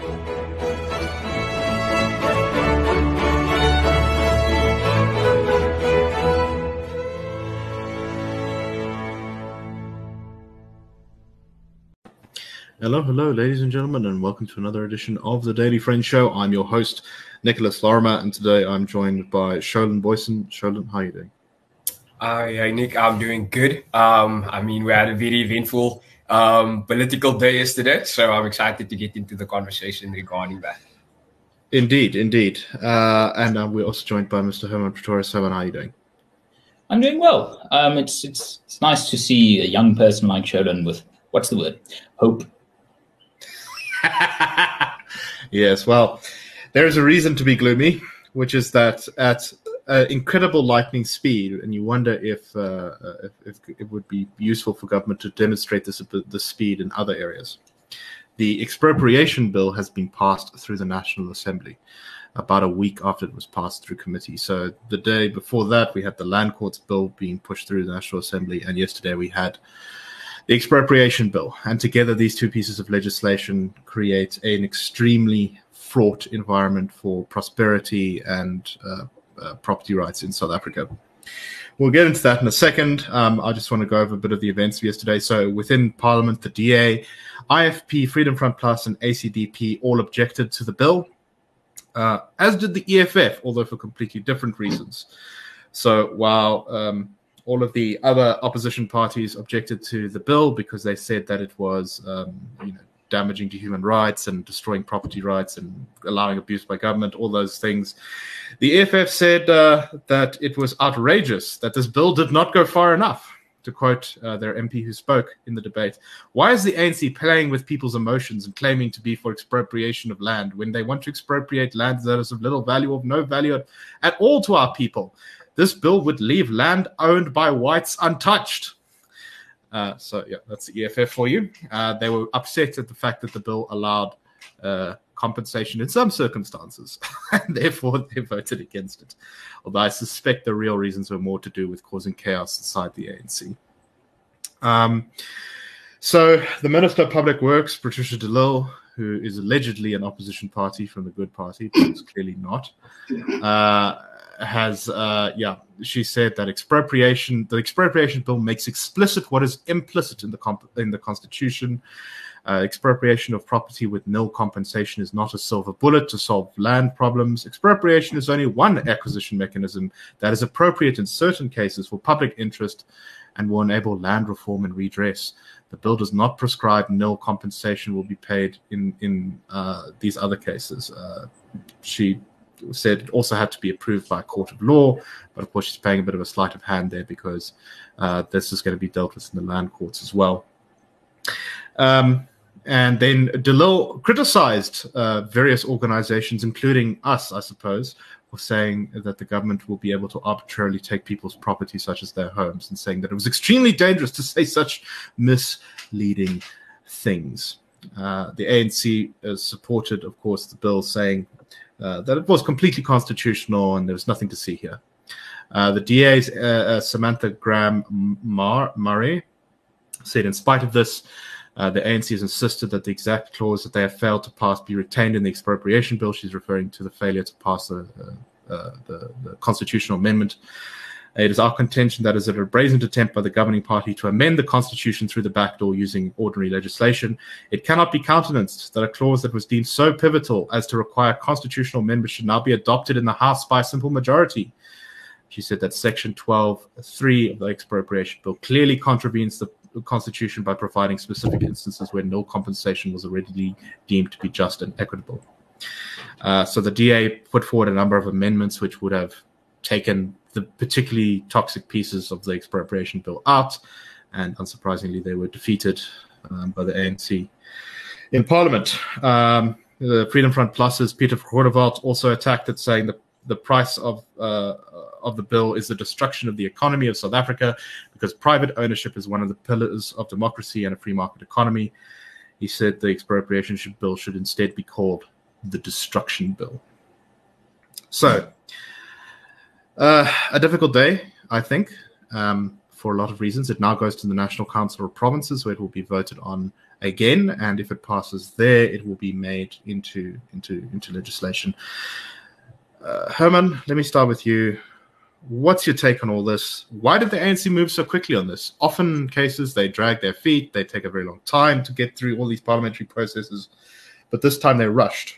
Hello, ladies and gentlemen, and welcome to another edition of the Daily Friends Show. I'm your host, Nicholas Lorimer, and today I'm joined by Sholin Boyson. Sholin, how are you doing? Hi, Nick. I'm doing good. We had a very eventful political day yesterday, so I'm excited to get into the conversation regarding that. Indeed. And we're also joined by Mr. Herman Pretorius. Herman, how are you doing? I'm doing well. It's nice to see a young person like Sholin with, what's the word? Hope. Yes, well, there is a reason to be gloomy, which is that at incredible lightning speed, and you wonder if it would be useful for government to demonstrate the speed in other areas. The expropriation bill has been passed through the National Assembly about a week after it was passed through committee. So the day before that, we had the Land Courts bill being pushed through the National Assembly, and yesterday we had the expropriation bill. And together, these two pieces of legislation create an extremely fraught environment for prosperity and property rights in South Africa. We'll get into that in a second. I just want to go over a bit of the events of yesterday. So within Parliament, the DA, IFP, Freedom Front Plus, and ACDP all objected to the bill, as did the EFF, although for completely different reasons. So while all of the other opposition parties objected to the bill because they said that it was damaging to human rights and destroying property rights and allowing abuse by government, all those things. The EFF said that it was outrageous, that this bill did not go far enough, to quote their MP who spoke in the debate. Why is the ANC playing with people's emotions and claiming to be for expropriation of land when they want to expropriate land that is of little value, of no value at all to our people? This bill would leave land owned by whites untouched. That's the EFF for you. They were upset at the fact that the bill allowed compensation in some circumstances, and therefore they voted against it. Although I suspect the real reasons were more to do with causing chaos inside the ANC. So the Minister of Public Works, Patricia de Lille, who is allegedly an opposition party from the Good Party, but is clearly not, she said that the expropriation bill makes explicit what is implicit in the Constitution. Expropriation of property with nil compensation is not a silver bullet to solve land problems. Expropriation is only one acquisition mechanism that is appropriate in certain cases for public interest and will enable land reform and redress. The bill does not prescribe nil compensation will be paid in these other cases. She said it also had to be approved by a court of law, but of course she's paying a bit of a sleight of hand there because this is going to be dealt with in the land courts as well. And then de Lille criticized various organizations, including us, I suppose, for saying that the government will be able to arbitrarily take people's property, such as their homes, and saying that it was extremely dangerous to say such misleading things. The ANC supported, of course, the bill, saying that it was completely constitutional and there was nothing to see here. The DA's Samantha Graham-Murray said, in spite of this, the ANC has insisted that the exact clause that they have failed to pass be retained in the expropriation bill. She's referring to the failure to pass the constitutional amendment. It is our contention that is a brazen attempt by the governing party to amend the Constitution through the back door using ordinary legislation. It cannot be countenanced that a clause that was deemed so pivotal as to require constitutional amendment should now be adopted in the House by a simple majority. She said that Section 12(3) of the expropriation bill clearly contravenes the Constitution by providing specific instances where no compensation was already deemed to be just and equitable. So the DA put forward a number of amendments which would have taken the particularly toxic pieces of the expropriation bill out, and unsurprisingly, they were defeated by the ANC in Parliament. The Freedom Front Plus's Peter Vergoorderwald also attacked it, saying that the price of the bill is the destruction of the economy of South Africa, because private ownership is one of the pillars of democracy and a free market economy. He said the expropriation bill should instead be called the destruction bill. So, a difficult day, I think, for a lot of reasons. It now goes to the National Council of Provinces, where it will be voted on again, and if it passes there, it will be made into legislation. Herman, let me start with you. What's your take on all this? Why did the ANC move so quickly on this? Often in cases, they drag their feet. They take a very long time to get through all these parliamentary processes. But this time they rushed.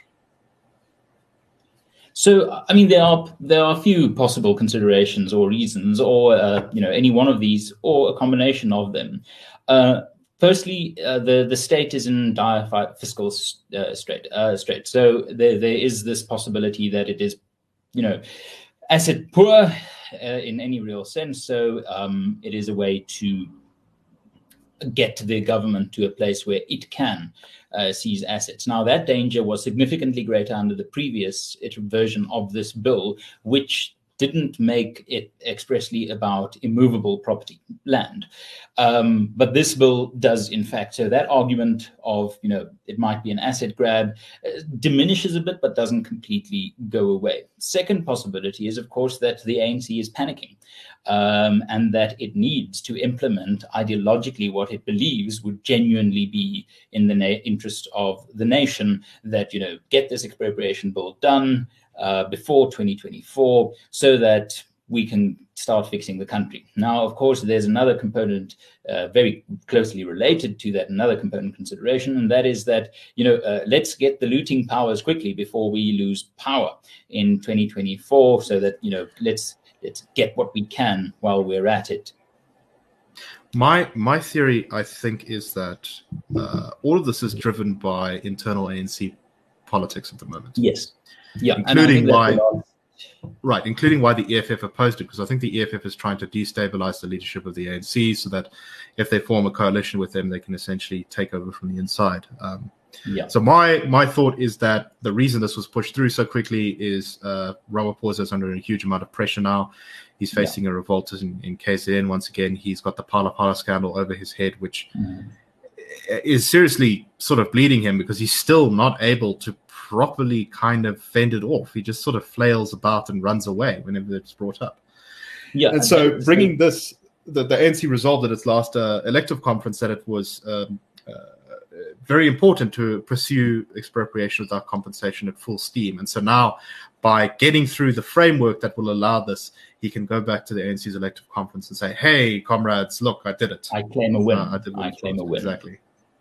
So, I mean, there are a few possible considerations or reasons, or any one of these, or a combination of them. Firstly, the state is in dire fiscal strait. So there is this possibility that it is, asset poor in any real sense. So it is a way to get the government to a place where it can seize assets. Now, that danger was significantly greater under the previous version of this bill, which didn't make it expressly about immovable property, land. But this bill does, in fact. So that argument of, it might be an asset grab diminishes a bit, but doesn't completely go away. Second possibility is, of course, that the ANC is panicking and that it needs to implement ideologically what it believes would genuinely be in the interest of the nation, that, get this expropriation bill done before 2024 so that we can start fixing the country. Now, of course, there's another component very closely related to that, another component consideration, and that is that, let's get the looting powers quickly before we lose power in 2024 so that, let's get what we can while we're at it. My theory, I think, is that all of this is driven by internal ANC politics at the moment. Yes. Yeah, including why the EFF opposed it, because I think the EFF is trying to destabilize the leadership of the ANC so that if they form a coalition with them, they can essentially take over from the inside. So my thought is that the reason this was pushed through so quickly is Ramaphosa is under a huge amount of pressure now. He's facing a revolt in KZN once again. He's got the Phala scandal over his head, which is seriously sort of bleeding him because he's still not able to properly kind of fend it off. He just sort of flails about and runs away whenever it's brought up. Yeah, and so bringing this, the ANC resolved at its last elective conference that it was very important to pursue expropriation without compensation at full steam. And so now, by getting through the framework that will allow this, he can go back to the ANC's elective conference and say, "Hey, comrades, look, I did it. I claim a win. I claim a win." Exactly.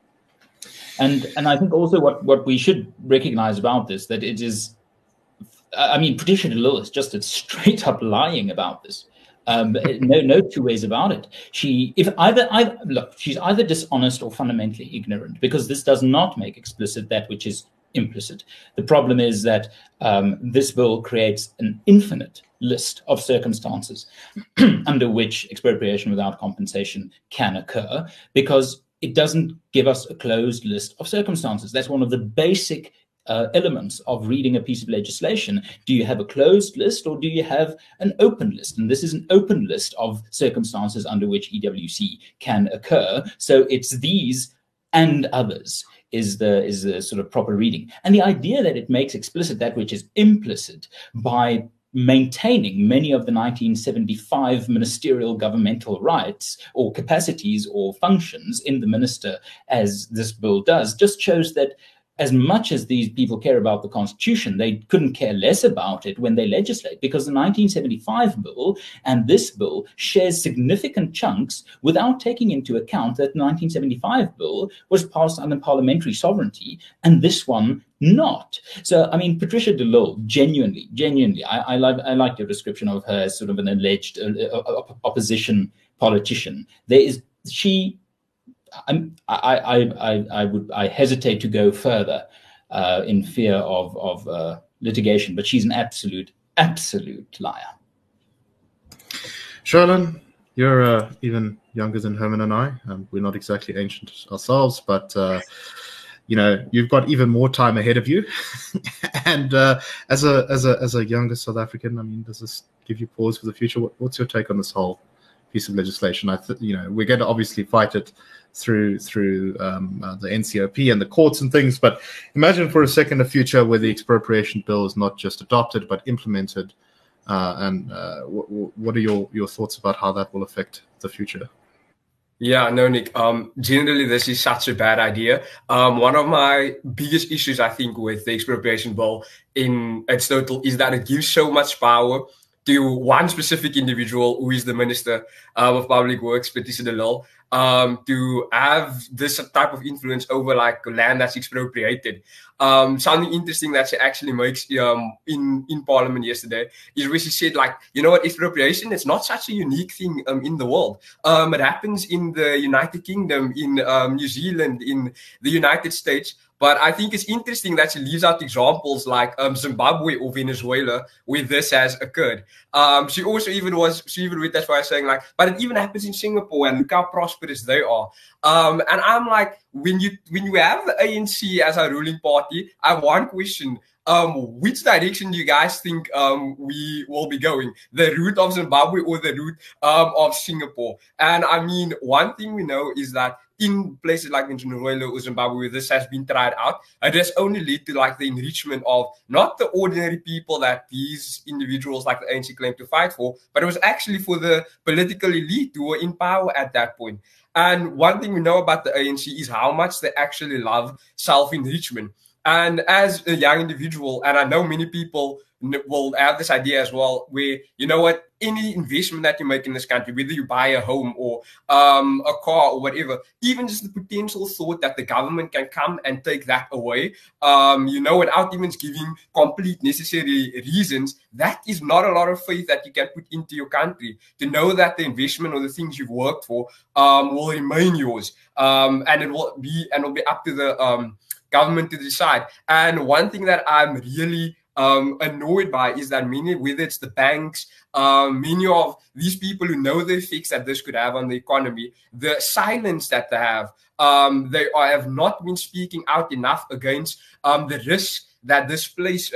And I think also what we should recognize about this, that it is, Patricia de Lille is just straight up lying about this. No two ways about it. She's either dishonest or fundamentally ignorant, because this does not make explicit that which is implicit. The problem is that this bill creates an infinite list of circumstances under which expropriation without compensation can occur, because it doesn't give us a closed list of circumstances. That's one of the basic elements of reading a piece of legislation. Do you have a closed list or do you have an open list? And this is an open list of circumstances under which EWC can occur. So it's these and others is the sort of proper reading. And the idea that it makes explicit that which is implicit by maintaining many of the 1975 ministerial governmental rights or capacities or functions in the minister, as this bill does, just shows that as much as these people care about the Constitution, they couldn't care less about it when they legislate, because the 1975 bill and this bill shares significant chunks without taking into account that the 1975 bill was passed under parliamentary sovereignty and this one not. So, Patricia de Lille, genuinely, I like your description of her as sort of an alleged opposition politician. I hesitate to go further in fear of litigation, but she's an absolute liar. Charlene, you're even younger than Herman and I. We're not exactly ancient ourselves, but you've got even more time ahead of you. And as a younger South African, does this give you pause for the future? What's your take on this whole piece of legislation? We're going to obviously fight it through the NCOP and the courts and things, but imagine for a second a future where the expropriation bill is not just adopted but implemented. What are your thoughts about how that will affect the future? Yeah, no, Nick. Generally, this is such a bad idea. One of my biggest issues, I think, with the expropriation bill in its total is that it gives so much power to one specific individual, who is the Minister of Public Works, Patricia de Lille, to have this type of influence over like land that's expropriated. Something interesting that she actually makes in Parliament yesterday is where she said, like, you know what, expropriation is not such a unique thing in the world. It happens in the United Kingdom, in New Zealand, in the United States. But I think it's interesting that she leaves out examples like Zimbabwe or Venezuela where this has occurred. She even went as far as saying, like, but it even happens in Singapore, and look how prosperous they are. And I'm like, when you have the ANC as a ruling party, I have one question. Which direction do you guys think we will be going? The route of Zimbabwe or the route of Singapore? And I mean, one thing we know is that in places like Venezuela or Zimbabwe, where this has been tried out, it has only led to like the enrichment of not the ordinary people that these individuals like the ANC claim to fight for, but it was actually for the political elite who were in power at that point. And one thing we know about the ANC is how much they actually love self-enrichment. And as a young individual, and I know many people will have this idea as well, where, you know what, any investment that you make in this country, whether you buy a home or a car or whatever, even just the potential thought that the government can come and take that away, without even giving complete necessary reasons, that is not a lot of faith that you can put into your country, to know that the investment or the things you've worked for will remain yours, and it will be up to the government to decide. And one thing that I'm really annoyed by is that whether it's the banks, many of these people who know the effects that this could have on the economy, the silence that they have have not been speaking out enough against the risk that this place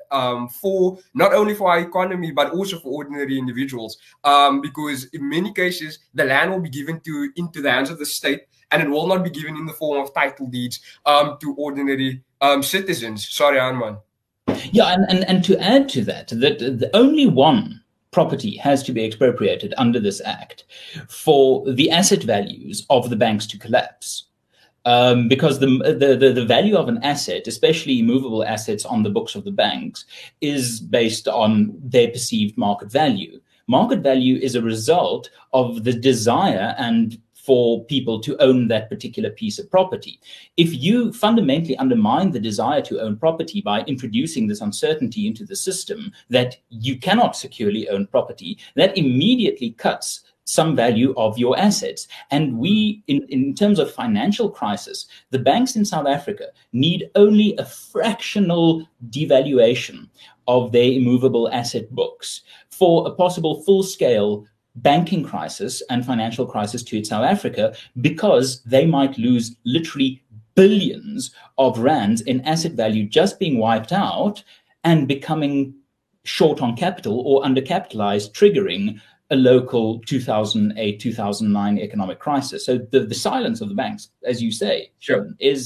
for not only for our economy but also for ordinary individuals, because in many cases the land will be given into the hands of the state, and it will not be given in the form of title deeds to ordinary citizens. Sorry, Arman. Yeah, and to add to that, the only one property has to be expropriated under this act for the asset values of the banks to collapse. Because the value of an asset, especially movable assets on the books of the banks, is based on their perceived market value. Market value is a result of the desire and for people to own that particular piece of property. If you fundamentally undermine the desire to own property by introducing this uncertainty into the system that you cannot securely own property, that immediately cuts some value of your assets. And we, in terms of financial crisis, the banks in South Africa need only a fractional devaluation of their immovable asset books for a possible full-scale banking crisis and financial crisis to South Africa, because they might lose literally billions of rands in asset value just being wiped out and becoming short on capital or undercapitalized, triggering a local 2008, 2009 economic crisis. So the silence of the banks, as you say, sure,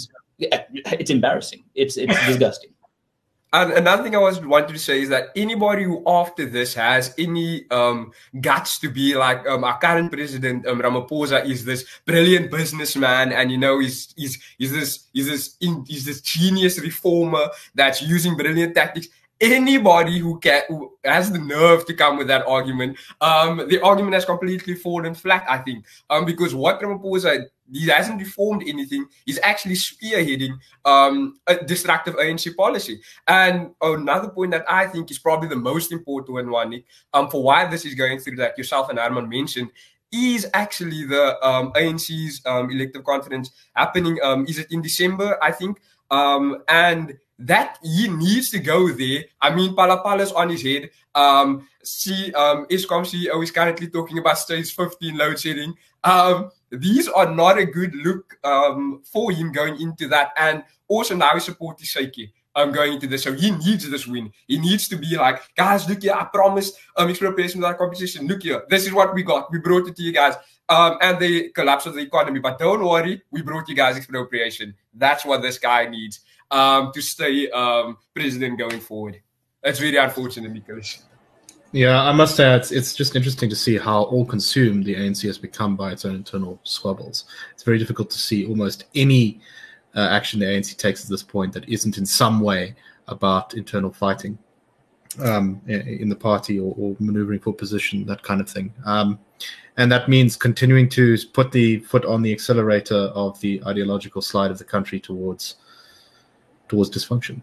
it's embarrassing. It's disgusting. And another thing I wanted to say is that anybody who after this has any guts to be like our current president Ramaphosa is this brilliant businessman, and he's this genius reformer that's using brilliant tactics. Anybody who has the nerve to come with that argument, the argument has completely fallen flat, I think, because what Ramaphosa, he hasn't reformed anything. He's actually spearheading a destructive ANC policy. And another point that I think is probably the most important one, Nick, for why this is going through, that yourself and Arman mentioned, is actually the ANC's elective conference happening. Is it in December, I think? And that he needs to go there. I mean, Palapala's on his head. Eskom CEO is currently talking about stage 15 load shedding. These are not a good look for him going into that. And also now his support is shaky going into this. So he needs this win. He needs to be like, guys, look here, I promised expropriation without competition. Look here, this is what we got. We brought it to you guys. And the collapse of the economy. But don't worry, we brought you guys expropriation. That's what this guy needs to stay president going forward. That's very unfortunate, Nicholas. Yeah, I must say it's just interesting to see how all-consumed the ANC has become by its own internal squabbles. It's very difficult to see almost any action the ANC takes at this point that isn't in some way about internal fighting in the party or maneuvering for position, that kind of thing. And that means continuing to put the foot on the accelerator of the ideological slide of the country towards dysfunction.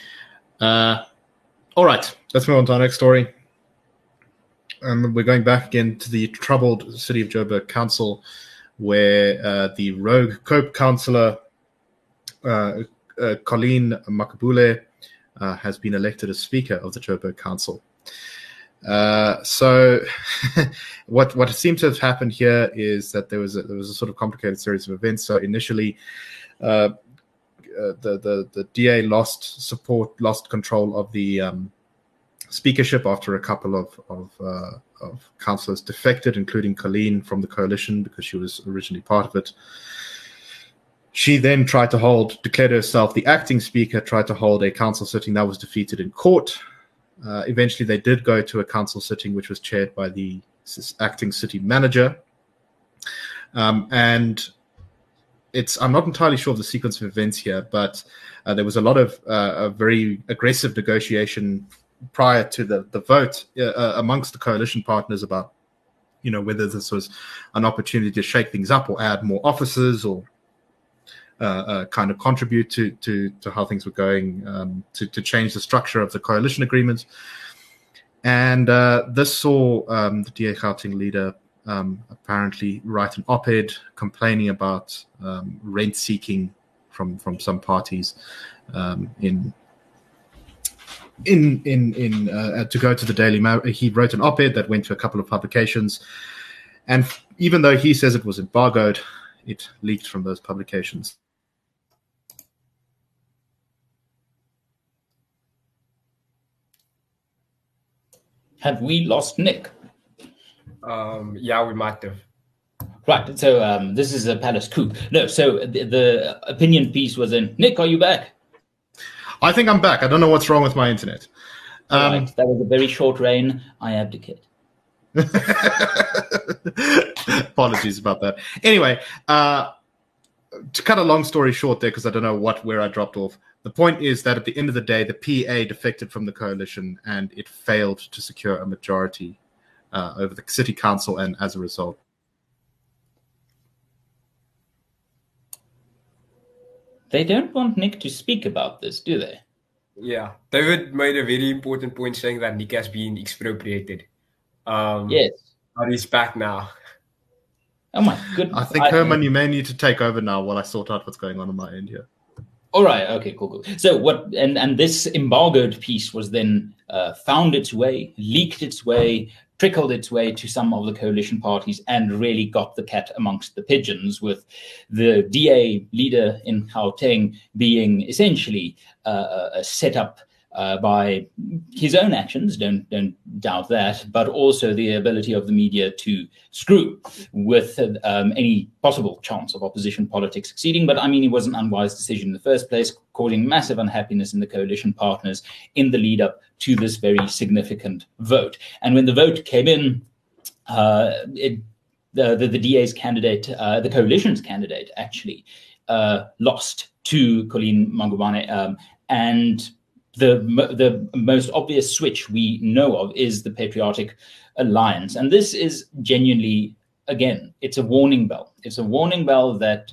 All right, let's move on to our next story. We're going back again to the troubled city of Joburg Council, where the rogue Cope councillor, Colleen Makabule, has been elected as Speaker of the Joburg Council. So what seems to have happened here is that there was a sort of complicated series of events. So initially, the DA lost control of the speakership after a couple of councillors defected, including Colleen from the coalition, because she was originally part of it. She then declared herself the acting speaker, tried to hold a council sitting that was defeated in court. Eventually, they did go to a council sitting which was chaired by the acting city manager. And I'm not entirely sure of the sequence of events here, but there was a lot of very aggressive negotiation prior to the vote amongst the coalition partners about, whether this was an opportunity to shake things up or add more officers or kind of contribute to how things were going, to change the structure of the coalition agreement. And this saw the DA Gauteng leader apparently write an op-ed complaining about rent seeking from some parties to go to the Daily Mail. He wrote an op-ed that went to a couple of publications, and even though he says it was embargoed, it leaked from those publications. Have we lost Nick? Yeah, we might have. Right. So this is a palace coup. No. So the opinion piece was in. Nick, are you back? I think I'm back. I don't know what's wrong with my internet. Right. That was a very short reign. I abdicate. Apologies about that. Anyway, to cut a long story short there, because I don't know where I dropped off. The point is that at the end of the day, the PA defected from the coalition and it failed to secure a majority over the city council, and as a result, they don't want Nick to speak about this, do they? Yeah, David made a very important point saying that Nick has been expropriated. Yes. But he's back now. Oh my goodness. I think, Herman, you may need to take over now while I sort out what's going on my end here. All right. Okay, cool. So what, and this embargoed piece was then found its way, leaked its way, trickled its way to some of the coalition parties, and really got the cat amongst the pigeons, with the DA leader in Gauteng being essentially set up by his own actions, don't doubt that, but also the ability of the media to screw with any possible chance of opposition politics succeeding. But I mean, it was an unwise decision in the first place, causing massive unhappiness in the coalition partners in the lead up to this very significant vote. And when the vote came in, the DA's candidate, the coalition's candidate, actually lost to Colleen Makabule, and the most obvious switch we know of is the Patriotic Alliance. And this is genuinely, again, it's a warning bell. It's a warning bell that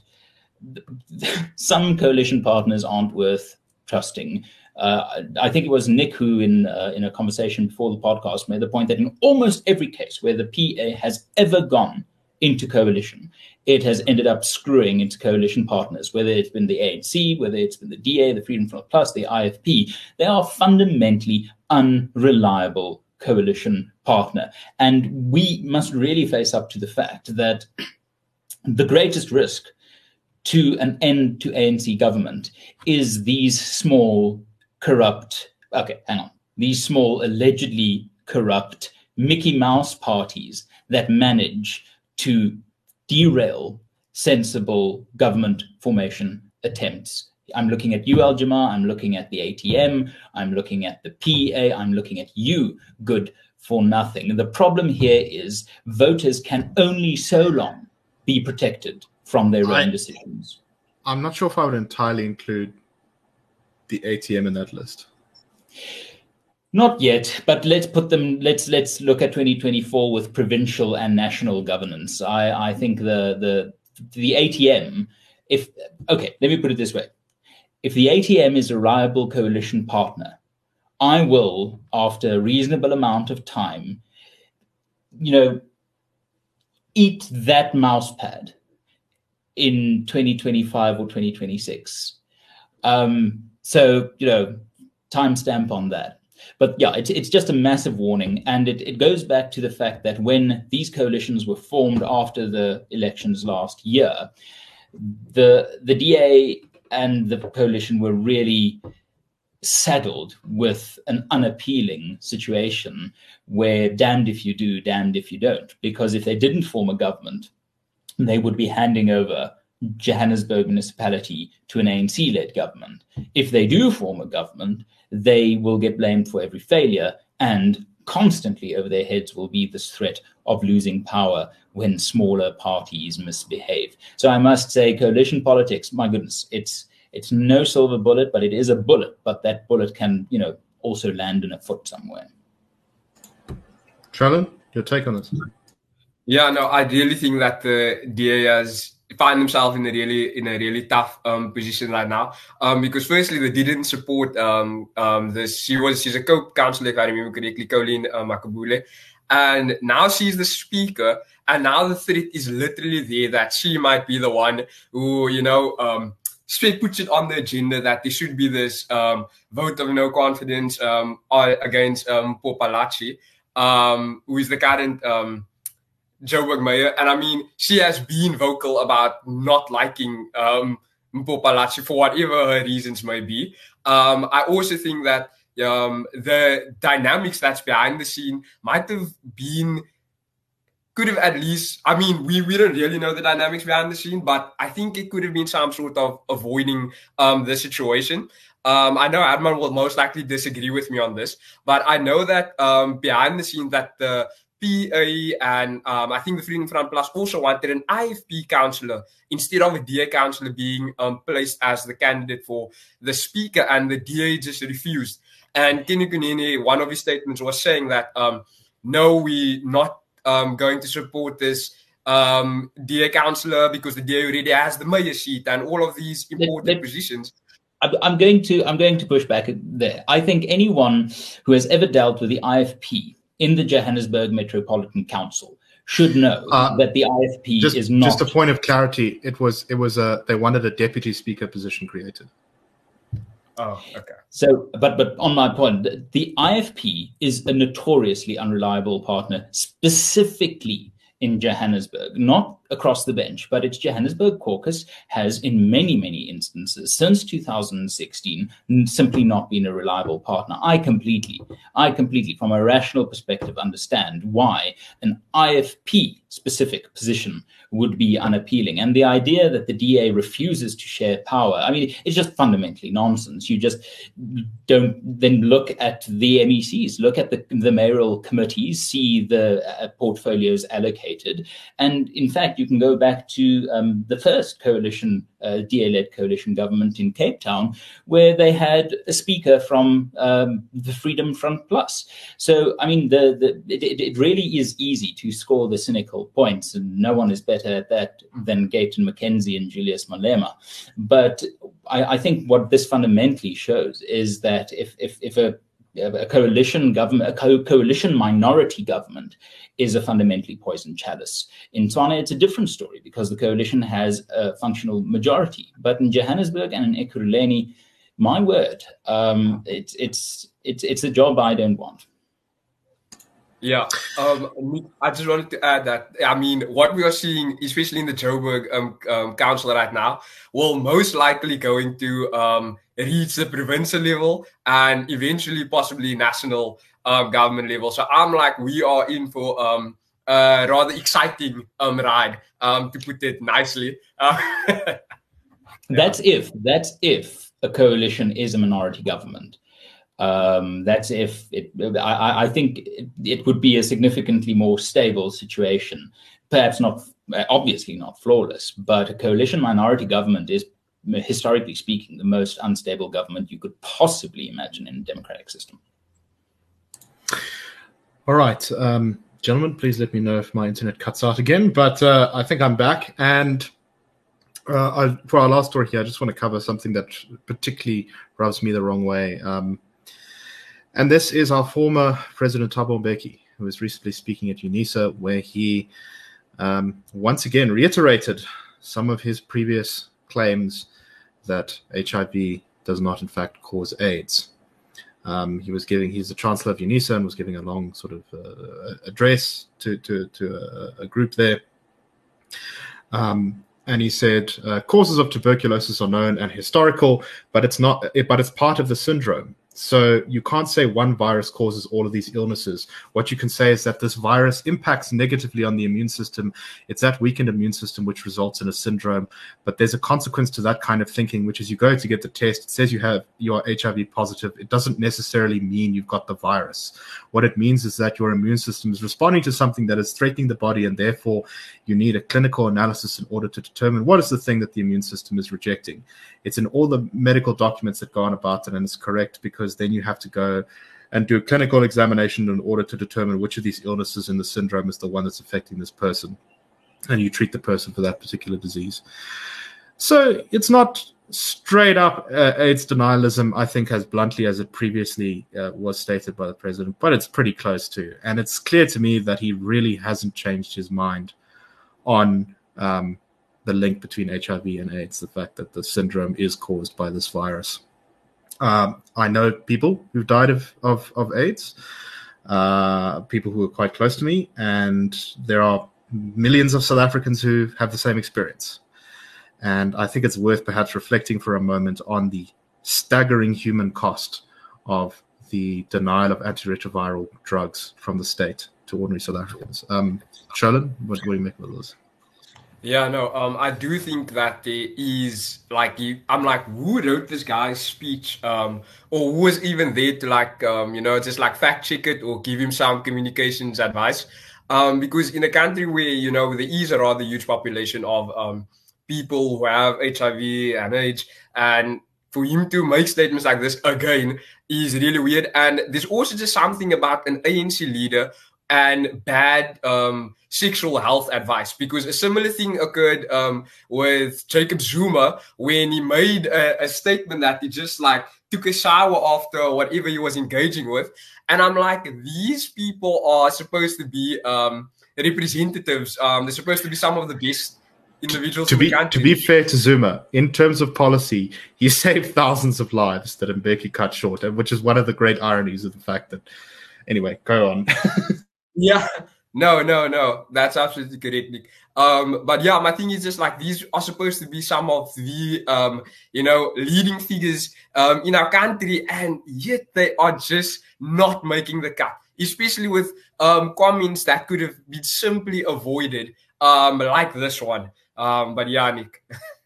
some coalition partners aren't worth trusting. I think it was Nick who, in a conversation before the podcast, made the point that in almost every case where the PA has ever gone into coalition, it has ended up screwing into coalition partners, whether it's been the ANC, whether it's been the DA, the Freedom Front Plus, the IFP. They are fundamentally unreliable coalition partner. And we must really face up to the fact that the greatest risk to an end to ANC government is these small, corrupt, these small, allegedly corrupt Mickey Mouse parties that manage to derail sensible government formation attempts. I'm looking at you, Al-Jamaa, I'm looking at the ATM, I'm looking at the PA, I'm looking at you, good for nothing. The problem here is voters can only so long be protected from their own decisions. I'm not sure if I would entirely include the ATM in that list. Not yet, but let's put them. Let's look at 2024 with provincial and national governance. I think the ATM. Let me put it this way: if the ATM is a reliable coalition partner, I will, after a reasonable amount of time, eat that mouse pad in 2025 or 2026. Timestamp on that. But yeah, it's just a massive warning. And it goes back to the fact that when these coalitions were formed after the elections last year, the DA and the coalition were really saddled with an unappealing situation where damned if you do, damned if you don't. Because if they didn't form a government, they would be handing over Johannesburg municipality to an ANC-led government. If they do form a government, they will get blamed for every failure, and constantly over their heads will be this threat of losing power when smaller parties misbehave. So I must say, coalition politics, my goodness, it's no silver bullet, but it is a bullet. But that bullet can, also land in a foot somewhere. Trellin, your take on this? Yeah, no, I really think that the DA has find himself in a really tough position right now. Because firstly, they didn't support this. She's a co-councillor, if I remember correctly, Colleen Makabule, and now she's the speaker. And now the threat is literally there that she might be the one who, puts it on the agenda that there should be this vote of no confidence against Popalachi, who is the current Joburg mayor. And I mean, she has been vocal about not liking Popalachi for whatever her reasons may be. I also think that the dynamics that's behind the scene could have at least, I mean, we don't really know the dynamics behind the scene, but I think it could have been some sort of avoiding the situation. I know Adman will most likely disagree with me on this, but I know that behind the scene that the PA and I think the Freedom Front Plus also wanted an IFP councillor instead of a DA councillor being placed as the candidate for the speaker, and the DA just refused. And Kenny Kunene, one of his statements was saying that, no, we're not going to support this DA councillor because the DA already has the mayor seat and all of these important positions. I'm going to push back there. I think anyone who has ever dealt with the IFP in the Johannesburg Metropolitan Council should know that the IFP is not. Just a point of clarity: it was they wanted a deputy speaker position created. Oh, okay. So, but on my point, the IFP is a notoriously unreliable partner, specifically in Johannesburg, not across the bench, but its Johannesburg caucus has, in many, many instances, since 2016, simply not been a reliable partner. I completely, from a rational perspective, understand why an IFP-specific position would be unappealing. And the idea that the DA refuses to share power, I mean, it's just fundamentally nonsense. You just don't then look at the MECs, look at the mayoral committees, see the portfolios allocated. And in fact, you can go back to the first coalition, DA-led coalition government in Cape Town, where they had a speaker from the Freedom Front Plus. So, I mean, it really is easy to score the cynical points, and no one is better at that than Gayton McKenzie and Julius Malema. But I think what this fundamentally shows is that if a coalition government, a coalition minority government is a fundamentally poisoned chalice. In Tswana, it's a different story because the coalition has a functional majority. But in Johannesburg and in Ekurhuleni, my word, it's a job I don't want. Yeah, I just wanted to add that, I mean, what we are seeing, especially in the Joburg council right now, will most likely going to reach the provincial level and eventually possibly national government level. So I'm like, we are in for a rather exciting ride, to put it nicely. That's if a coalition is a minority government. That's if it. I think it would be a significantly more stable situation. Perhaps not, obviously not flawless, but a coalition minority government is, historically speaking, the most unstable government you could possibly imagine in a democratic system. All right, gentlemen, please let me know if my internet cuts out again. But I think I'm back, and for our last story here, I just want to cover something that particularly rubs me the wrong way. And this is our former President Thabo Mbeki, who was recently speaking at UNISA, where he once again reiterated some of his previous claims that HIV does not, in fact, cause AIDS. He's the chancellor of UNISA and was giving a long sort of address to a group there. And he said, causes of tuberculosis are known and historical, but it's part of the syndrome. So you can't say one virus causes all of these illnesses. What you can say is that this virus impacts negatively on the immune system. It's that weakened immune system which results in a syndrome. But there's a consequence to that kind of thinking, which is you go to get the test. It says you are HIV positive. It doesn't necessarily mean you've got the virus. What it means is that your immune system is responding to something that is threatening the body, and therefore you need a clinical analysis in order to determine what is the thing that the immune system is rejecting. It's in all the medical documents that go on about it, and it's correct, because then you have to go and do a clinical examination in order to determine which of these illnesses in the syndrome is the one that's affecting this person, and you treat the person for that particular disease. So it's not straight up AIDS denialism, I think, as bluntly as it previously was stated by the president, but it's pretty close to. And it's clear to me that he really hasn't changed his mind on the link between HIV and AIDS, the fact that the syndrome is caused by this virus. I know people who've died of AIDS, people who are quite close to me, and there are millions of South Africans who have the same experience. And I think it's worth perhaps reflecting for a moment on the staggering human cost of the denial of antiretroviral drugs from the state to ordinary South Africans. Sholin, what do you make of this? Yeah, no, I do think that there is, I'm like, who wrote this guy's speech, or who was even there to just fact check it or give him some communications advice? Because in a country where, there is a rather huge population of people who have HIV and AIDS, and for him to make statements like this again is really weird. And there's also just something about an ANC leader and bad sexual health advice, because a similar thing occurred with Jacob Zuma when he made a statement that he just took a shower after whatever he was engaging with. And I'm like, these people are supposed to be representatives. They're supposed to be some of the best individuals in the country. To be fair to Zuma, in terms of policy, he saved thousands of lives that Mbeki cut short, which is one of the great ironies of the fact that... Anyway, go on. Yeah, no, that's absolutely correct, Nick. But yeah, my thing is just these are supposed to be some of the, leading figures in our country, and yet they are just not making the cut, especially with comments that could have been simply avoided, like this one. But yeah, Nick.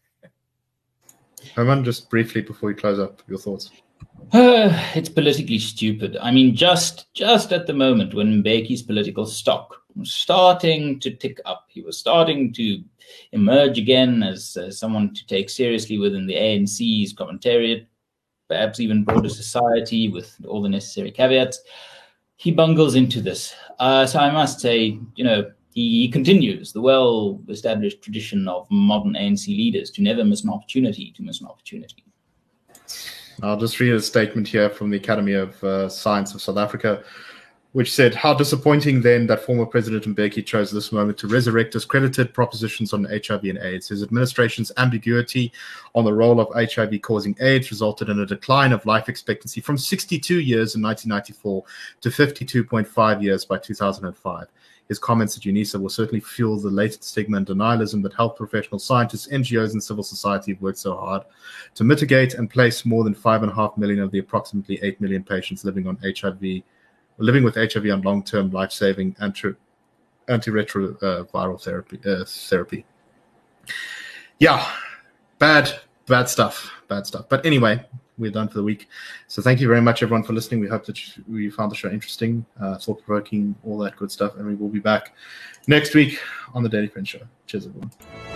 Herman, just briefly before we close up, your thoughts. It's politically stupid. I mean, just at the moment when Mbeki's political stock was starting to tick up, he was starting to emerge again as someone to take seriously within the ANC's commentariat, perhaps even broader society with all the necessary caveats, he bungles into this. So I must say, he continues the well-established tradition of modern ANC leaders to never miss an opportunity to miss an opportunity. I'll just read a statement here from the Academy of Science of South Africa, which said, how disappointing then that former President Mbeki chose this moment to resurrect discredited propositions on HIV and AIDS. His administration's ambiguity on the role of HIV causing AIDS resulted in a decline of life expectancy from 62 years in 1994 to 52.5 years by 2005. His comments at UNISA will certainly fuel the latent stigma and denialism that health professional scientists, NGOs, and civil society have worked so hard to mitigate and place more than 5.5 million of the approximately 8 million patients living with HIV on long-term life-saving antiretroviral therapy. Yeah, bad stuff. But anyway, we're done for the week. So thank you very much, everyone, for listening. We hope that you found the show interesting, thought-provoking, all that good stuff. And we will be back next week on the Daily Print Show. Cheers, everyone.